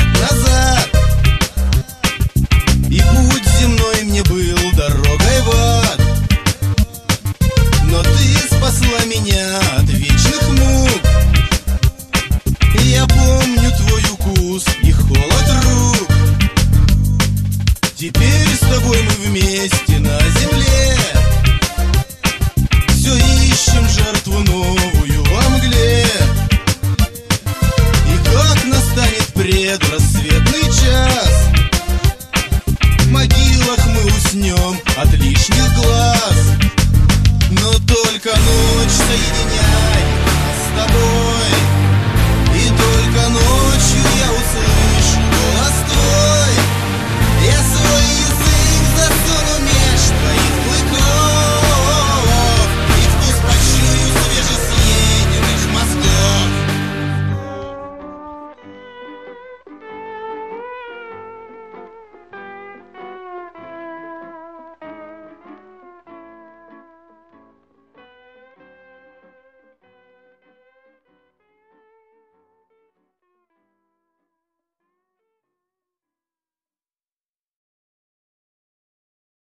лет назад. И путь земной мне был дорогой в ад. Но ты спасла меня от вечных мук. Я помню твой укус и холод рук. Теперь с тобой мы вместе на земле. Все ищем жертву новую во мгле. И как настанет предрассвет,